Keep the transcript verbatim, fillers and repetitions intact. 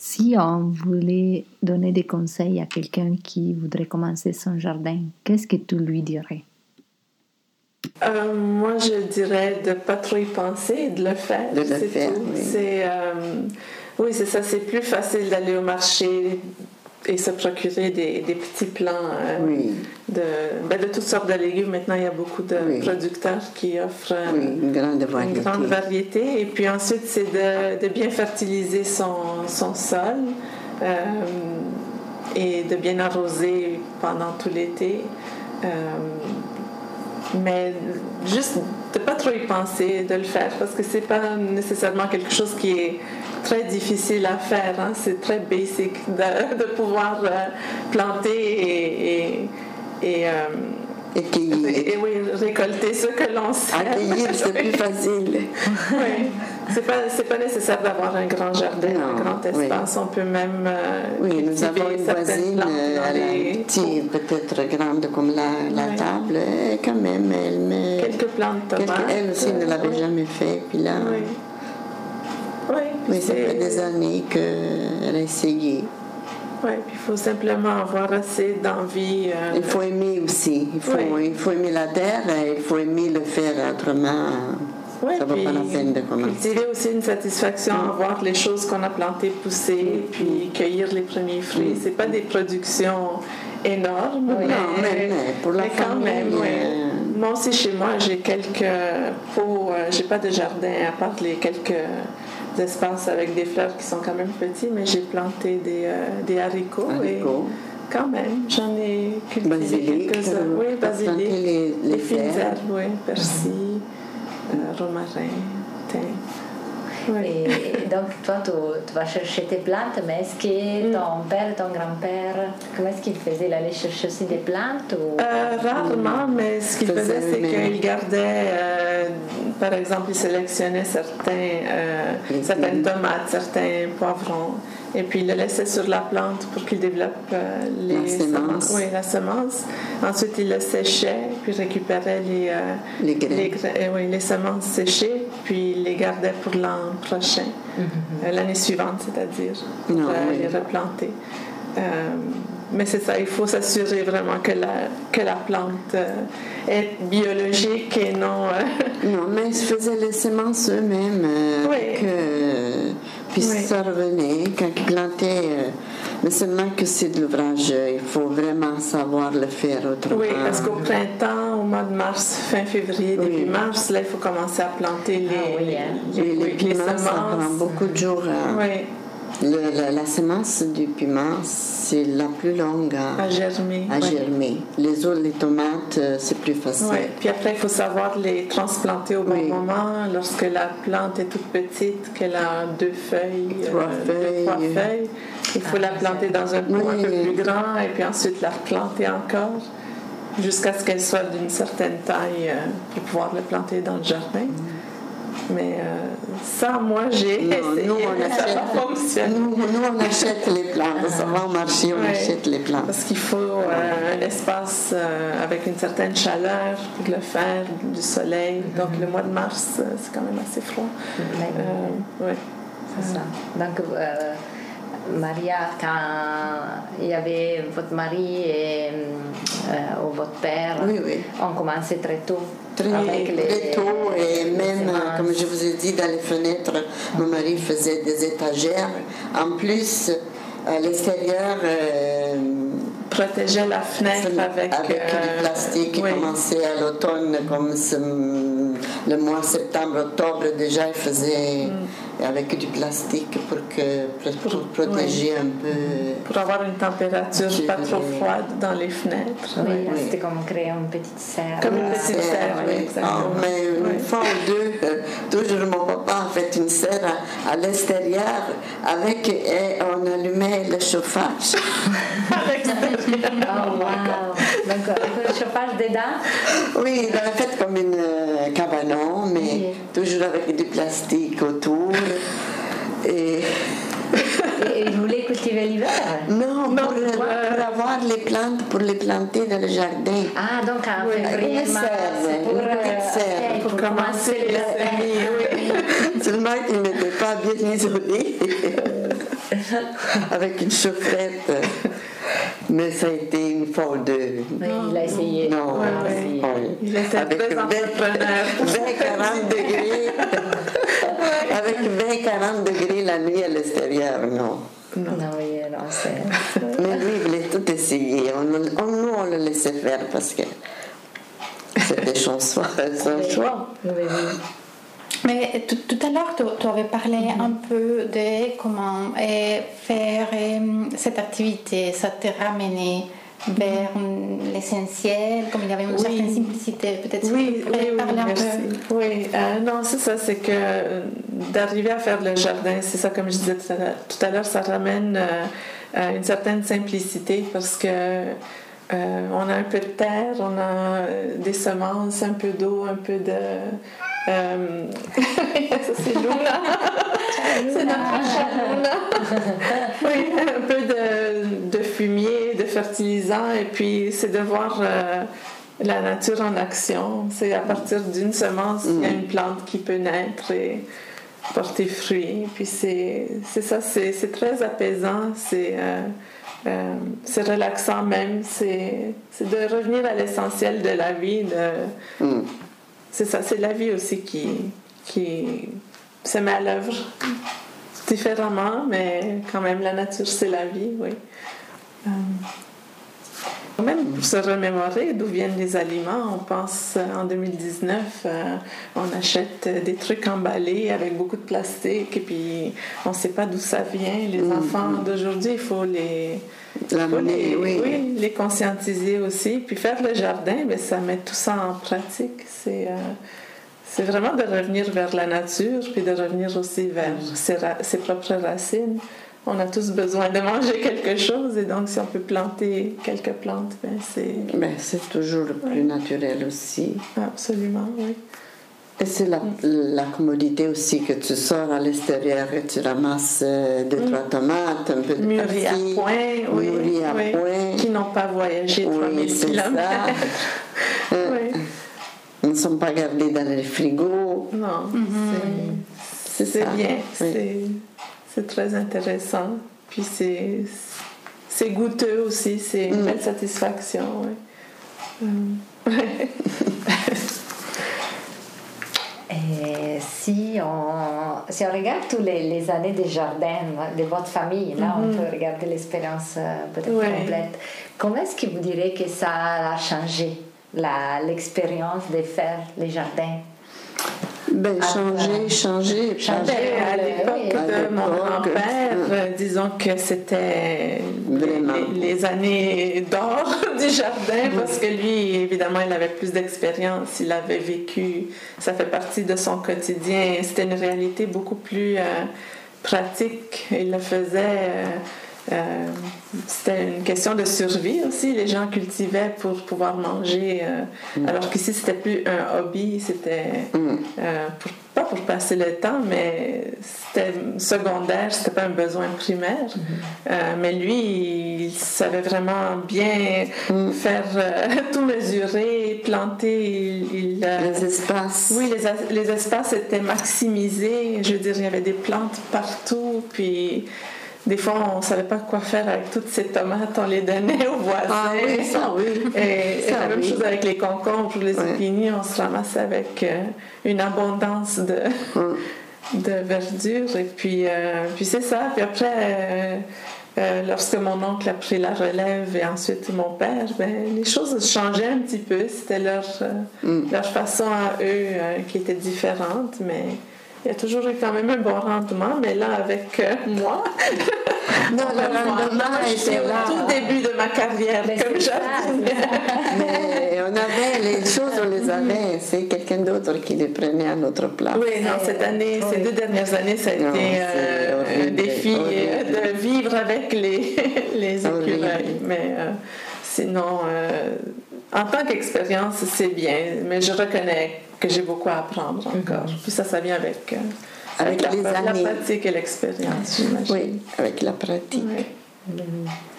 Si on voulait donner des conseils à quelqu'un qui voudrait commencer son jardin, qu'est-ce que tu lui dirais? Euh, moi, je dirais de ne pas trop y penser et de le faire. De le c'est faire, tout. oui. C'est, euh, oui, c'est ça. C'est plus facile d'aller au marché et se procurer des, des petits plants euh, Oui. de, ben, de toutes sortes de légumes. Maintenant, il y a beaucoup de Oui. producteurs qui offrent euh, Oui, une grande variété. une grande variété. Et puis ensuite, c'est de, de bien fertiliser son, son sol euh, et de bien arroser pendant tout l'été. Euh, mais juste de ne pas trop y penser, de le faire, parce que c'est pas nécessairement quelque chose qui est très difficile à faire. Hein. C'est très basic de, de pouvoir euh, planter et, et, et, euh, Et cueillir. et, et oui, récolter ce que l'on sait. À cueillir, c'est Oui. plus facile. Oui. C'est pas, c'est pas nécessaire d'avoir un grand jardin, Non, un grand espace. oui. On peut même euh, Oui, nous cultiver avons une certaines voisine, plantes euh, dans elle a les un petit, peut-être grande comme la, la Oui. table, et quand même, elle met... quelques plantes de quelques- tomates. Elle aussi ne l'avait oui. jamais fait, puis là... Oui. Oui, Oui, ça c'est- fait des années qu'elle a essayé. Oui, puis il faut simplement avoir assez d'envie. euh, Il faut aimer aussi. Il faut, Oui. il faut aimer la terre, et il faut aimer le faire autrement. Ouais, Ça vaut puis pas la peine de commencer. cultiver aussi une satisfaction à voir les choses qu'on a plantées pousser, puis cueillir les premiers fruits. C'est pas des productions énormes, Oui. mais, Non, mais- mais pour la mais quand famille, même, oui. euh, Moi aussi, chez moi, j'ai quelques pots, euh, j'ai pas de jardin à part les quelques espaces avec des fleurs qui sont quand même petits, mais j'ai planté des, euh, des haricots, Haricots. et quand même, j'en ai cultivé Basilic, quelques-uns. euh, Oui, t'as planté basilic, les- les fines herbes. herbes, oui, persil, euh, romarin, thym. Oui. Et donc, toi, tu, tu vas chercher tes plantes, mais est-ce que ton père, ton grand-père, comment est-ce qu'il faisait? Il allait chercher aussi des plantes ou... Euh, rarement, mais ce qu'il Faisait faisait, c'est lui-même. qu'il gardait, euh, par exemple, il sélectionnait certains, euh, Les certaines légumes. tomates, certains poivrons, et puis il le laissait sur la plante pour qu'il développe euh, les La semence. Oui, la semence. Ensuite, il le séchait, puis récupérait les, euh, Les graines. les, gra- euh, oui, les semences séchées, puis il les gardait pour l'an prochain, euh, l'année suivante, c'est-à-dire, pour Non, euh, oui. les replanter. Euh, mais c'est ça, il faut s'assurer vraiment que la, que la plante euh, est biologique et non... euh, Non, mais ils faisaient les semences eux-mêmes. euh, Oui. avec, euh, puis Oui. ça revenait quand ils plantaient. euh, mais seulement que c'est de l'ouvrage. euh, Il faut vraiment savoir le faire autrement. oui, parce qu'au printemps, au mois de mars, fin février, Oui. début mars, là, il faut commencer à planter les, Ah oui, hein. les, Oui, les oui, les piments, ça prend semences. beaucoup de jours. hein. Oui, Le- la, la semence du piment, c'est la plus longue à, à germer. à oui. germer. Les autres, les tomates, euh, c'est plus facile. Oui, puis après, il faut savoir les transplanter au bon Oui. moment. Lorsque la plante est toute petite, qu'elle a deux feuilles, Trois deux, feuilles. trois feuilles, il faut la planter dans un pot un Oui. peu plus grand et puis ensuite la replanter encore jusqu'à ce qu'elle soit d'une certaine taille euh, pour pouvoir la planter dans le jardin. Mais euh, ça, moi, j'ai Non, essayé, nous, on mais ça achète, n'a pas fonctionné. nous, nous, on achète les plantes. Ça va au marché, on Ouais. achète les plantes. Parce qu'il faut euh, un espace euh, avec une certaine chaleur pour le faire, du soleil. Donc le mois de mars, euh, c'est quand même assez froid. Euh, ouais. C'est ça. Donc, euh, Maria, quand il y avait votre mari et euh, ou votre père, Oui, oui. on commençait très tôt. Très, avec les- très tôt, et les même, semences. comme je vous ai dit, dans les fenêtres, mon mari faisait des étagères. En plus, à l'extérieur, euh, Protéger la fenêtre avec, avec euh, du plastique. oui. Il commençait à l'automne, comme ce- le mois septembre-octobre, déjà, il faisait Mm. avec du plastique pour, que, pour, pour protéger un peu. Pour avoir une température Je pas trop dirais- froide dans les fenêtres. Oui, Oui. oui. c'était comme créer une petite serre. Comme une Euh, petite serre, oui, oui. exactement. Ah, mais une Oui. fois ou deux, euh, toujours mon papa a fait une serre à, à l'extérieur avec, et on allumait le chauffage. À l'extérieur. Oh, wow! Donc, euh, le chauffage dedans? Oui, il avait fait comme une euh, cabanon, mais Oui. toujours avec du plastique autour. Et Et, et vous voulez cultiver l'hiver? non, Non, pour, euh, pour avoir les plantes, pour les planter dans le jardin. Ah, donc en Oui, février, une mars, serre, pour, une petite euh, serre. ok, Pour pour commencer les le- semis, oui. Seulement qu'il n'était pas bien isolé. avec une chaufferette. Mais ça a été une fois ou deux. Oui, il a essayé. Non, ouais, ouais, ouais. ouais. Il était avec très entrepreneur. vingt à quarante degrés. Avec vingt à quarante degrés la nuit à l'extérieur, non. Non, oui, non, c'est... Mais lui, il voulait tout essayer. On, on, nous, on le laissait faire parce que c'était son choix. Son choix. Oui, oui. Mais tout, tout à l'heure, tu, tu avais parlé mm-hmm. un peu de comment et faire et, cette activité, ça t'a ramené vers l'essentiel, comme il y avait une oui. certaine simplicité. Peut-être oui, tu pourrais oui, parler oui, un merci. peu. Oui, euh, non, c'est ça, c'est que euh, d'arriver à faire le jardin, c'est ça, comme je disais tout à l'heure, tout à l'heure ça ramène euh, à une certaine simplicité parce que euh, on a un peu de terre, on a des semences, un peu d'eau, un peu de... Euh... ça c'est Luna. C'est notre chat Luna. Oui, un peu de, de fumier, de fertilisant, et puis c'est de voir euh, la nature en action. C'est à partir d'une semence, il y a une plante qui peut naître et porter fruit. Puis c'est, c'est ça, c'est, c'est très apaisant, c'est, euh, euh, c'est relaxant même. C'est, c'est de revenir à l'essentiel de la vie. De, mm. C'est ça, c'est la vie aussi qui, qui se met à l'œuvre différemment, mais quand même la nature c'est la vie, oui. Euh, même pour se remémorer d'où viennent les aliments, on pense en deux mille dix-neuf, euh, on achète des trucs emballés avec beaucoup de plastique et puis on ne sait pas d'où ça vient. Les mmh. enfants d'aujourd'hui, il faut les... La faut monnaie, les, oui. oui, les conscientiser aussi. Puis faire le jardin, bien, ça met tout ça en pratique. C'est, euh, c'est vraiment de revenir vers la nature, puis de revenir aussi vers ses, ra- ses propres racines. On a tous besoin de manger quelque chose, et donc si on peut planter quelques plantes, bien, c'est... Ben, c'est toujours le plus ouais. naturel aussi. Absolument, oui. Et c'est la, la commodité aussi que tu sors à l'extérieur et tu ramasses deux, trois tomates, un peu de mûries à point, oui, mûries à oui, point. Qui n'ont pas voyagé trois mille oui, kilomètres. euh, oui. Ils ne sont pas gardés dans les frigos. Non, mm-hmm. c'est, c'est, c'est bien, oui. c'est, c'est très intéressant. Puis c'est, c'est goûteux aussi, c'est une mm. belle satisfaction. Oui. Mm. Et si on, si on regarde toutes les, les années de jardin de votre famille, là mm-hmm. on peut regarder l'expérience peut-être ouais. complète. Comment est-ce que vous direz que ça a changé la, l'expérience de faire les jardins? Ben, changer, changer, changer. À l'époque oui, de mon grand-père, euh, disons que c'était les, les années d'or du jardin, parce que lui, évidemment, il avait plus d'expérience, il avait vécu, ça fait partie de son quotidien. C'était une réalité beaucoup plus euh, pratique. Il le faisait... Euh, Euh, c'était une question de survie aussi. Les gens cultivaient pour pouvoir manger, euh, mm. alors qu'ici c'était plus un hobby, c'était mm. euh, pour, pas pour passer le temps, mais c'était secondaire, c'était pas un besoin primaire. Mm. Euh, mais lui, il savait vraiment bien mm. faire euh, tout mesurer, planter. Il, il, euh, les espaces. Oui, les, les espaces étaient maximisés. Je veux dire, il y avait des plantes partout, puis. Des fois, on ne savait pas quoi faire avec toutes ces tomates, on les donnait aux voisins. Ah oui, ça oui. Et, ça, et la même oui. chose avec les concombres ou les zucchinis, oui. on se ramassait avec euh, une abondance de, mm. de verdure. Et puis, euh, puis c'est ça. Puis après, euh, euh, lorsque mon oncle a pris la relève et ensuite mon père, ben, les choses changeaient un petit peu. C'était leur, euh, mm. leur façon à eux euh, qui était différente, mais... Il y a toujours eu quand même un bon rendement, mais là, avec euh, moi, non, le rendement était là. Au tout début de ma carrière mais comme jardinière. Mais on avait les choses, on les avait. C'est quelqu'un d'autre qui les prenait à notre place. Oui, non, cette année, oui. ces deux dernières années, ça a non, été euh, horrible, un défi horrible. de vivre avec les, les écureuils. Mais euh, sinon, euh, en tant qu'expérience, c'est bien, mais je reconnais que j'ai beaucoup à apprendre encore. Mm-hmm. Puis ça, ça vient avec, euh, avec, avec la, les la années. pratique et l'expérience, j'imagine. Oui, avec la pratique. Oui. Mm-hmm.